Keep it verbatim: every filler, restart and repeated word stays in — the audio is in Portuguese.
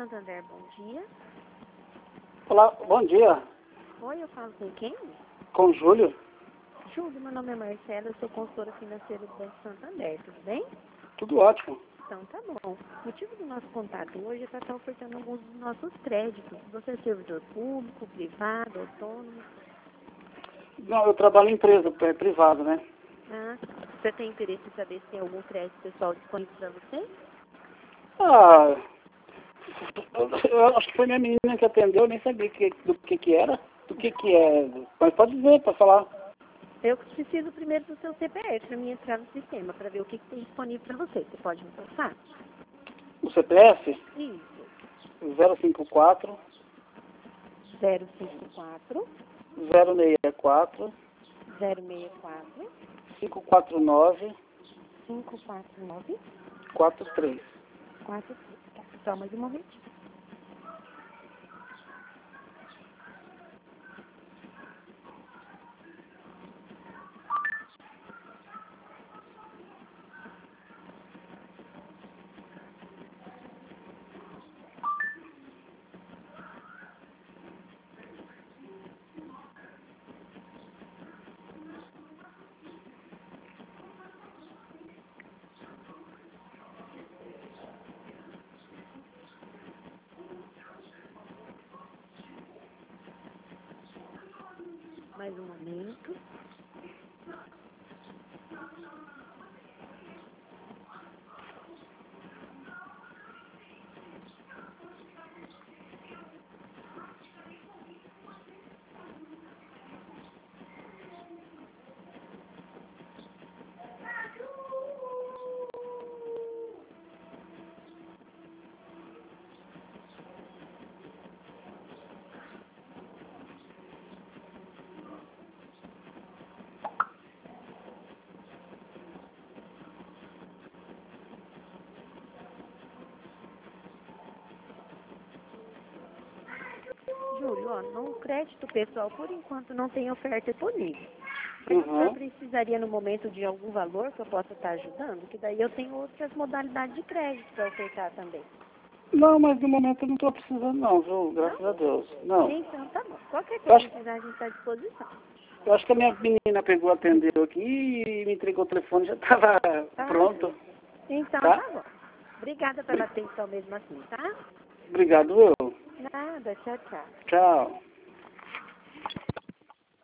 Santander, bom dia. Olá, bom dia. Oi, eu falo com quem? Com o Júlio. Júlio, meu nome é Marcela, eu sou consultora financeira do Banco Santander, tudo bem? Tudo ótimo. Então tá bom. O motivo do nosso contato hoje é para estar ofertando alguns dos nossos créditos. Você é servidor público, privado, autônomo? Não, eu trabalho em empresa, é privado, né? Ah, você tem interesse em saber se tem algum crédito pessoal disponível para você? Ah, eu, eu acho que foi minha menina que atendeu, eu nem sabia que, do que que era, do que que é. Mas pode dizer, para falar. Eu preciso primeiro do seu C P F para mim entrar no sistema, para ver o que, que tem disponível para você. Você pode me passar? O C P F, Isso. zero cinco quatro, zero cinco quatro, zero seis quatro, zero seis quatro, cinco quatro nove, cinco quatro nove, quatro três. quatro três. Tá, só mais um momentinho. Mais um momento. Júlio, ó, no crédito pessoal, por enquanto, não tem oferta disponível. Mas o senhor Uhum. precisaria, no momento, de algum valor que eu possa estar ajudando? Que daí eu tenho outras modalidades de crédito para ofertar também. Não, mas no momento eu não estou precisando não, viu? Graças Não? a Deus. Não. Então, tá bom. Qualquer Eu coisa acho, que precisar, a gente está à disposição. eu acho que a minha menina pegou, atendeu aqui e me entregou o telefone, já estava Tá? pronto, Então, tá? tá bom. Obrigada pela atenção mesmo assim, tá? Obrigado, eu. Nada, tchau, tchau. Tchau.